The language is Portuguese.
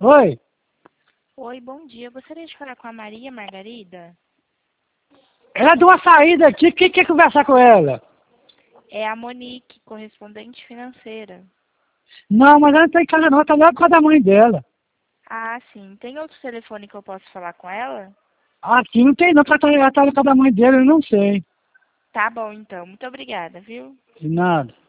Oi, Oi, bom dia. Eu gostaria de falar com a Maria Margarida. ela deu uma saída aqui, quem quer conversar com ela? É a Monique, correspondente financeira. Não, mas ela não tá em casa não, tá lá com a da mãe dela. Ah, sim. Tem outro telefone que eu posso falar com ela? Aqui não tem não, ela tá com a da mãe dela, eu não sei. Tá bom, então. Muito obrigada, viu? De nada.